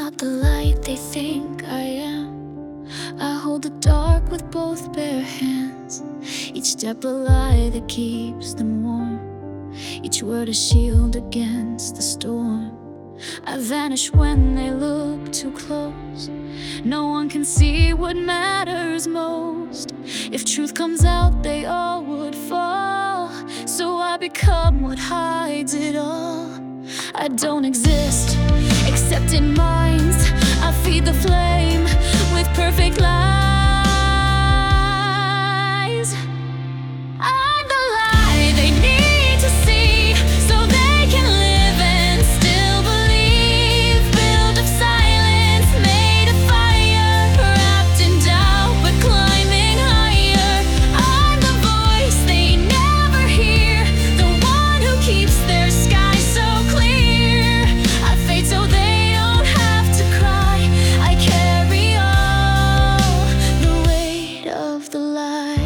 not the light they think I am. I hold the dark with both bare hands. Each step a lie that keeps them warm, each word a shield against the storm. I vanish when they look too close. No one can see what matters most. If truth comes out, they all would fall. So I become what hides it all. I don't exist except in minds. I feed the flame with perfect lies. I'm the lie they need to see, so they can live and still believe. Built of silence, made of fire, wrapped in doubt but climbing higher. I'm the voice they never hear, the one who keeps their sky so clear. I fade so they don't have to cry. I carry all the weight of the lie.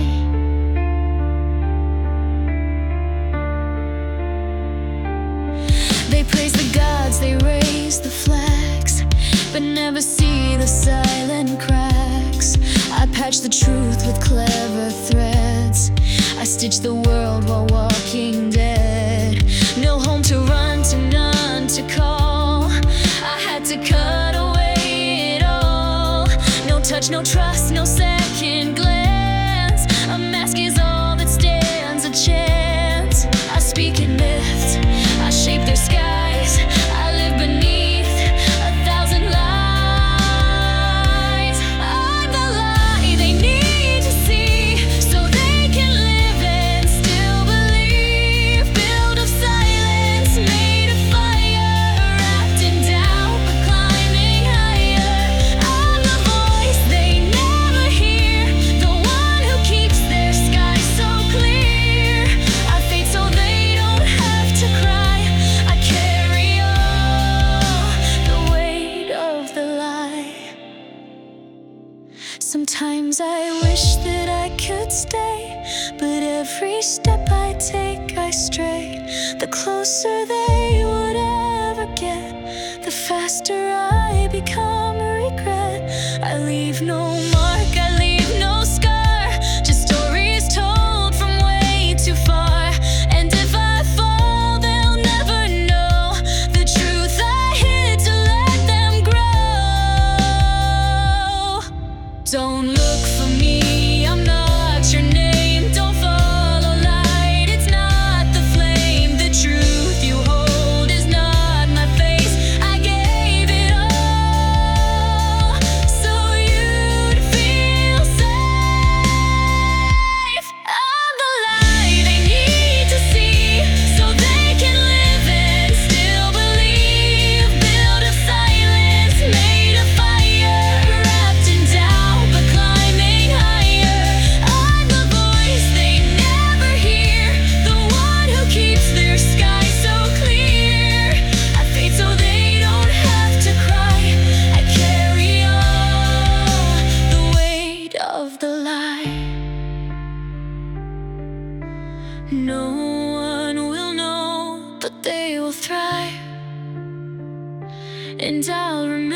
They praise the gods, they raise the flags, but never see the silent cracks. I patch the truth with clever threads. I stitch the world while walking dead. No home to run to, none to call. I had to cut away it all. No touch, no trust, no second glance. A mask is all that stands a chance. I speak in myths, I shape their skies. I live beneath 1,000 lies. I'm the lie they need to see, so they can live and still believe. Built of silence, made of fire, wrapped in doubt but climbing higher. I'm the voice they never hear, the one who keeps their sky so clear. I fade so they don't have to cry. I carry all the weight of the lie. Sometimes I wish that I could stay, but every step I take I stray. The closer they would ever get, the faster I become regret. I leave no mark, I leave no scar, just stories told from way too far. And if I fall, they'll never know the truth I hid to let them grow. Don't look for me, I'm not your name. Don't follow light, it's not the flame. The truth you hold is not my face. I gave it all so you'd feel safe. I'm the lie they need to see, so they can live and still believe. Built of silence, made of fire, wrapped in doubt but climbing higher. I'm the voice they never hear, the one who keeps their sky so clear. I fade so they don't have to cry. I carry all the weight of the lie. No one will know, but they will thrive, and I'll remember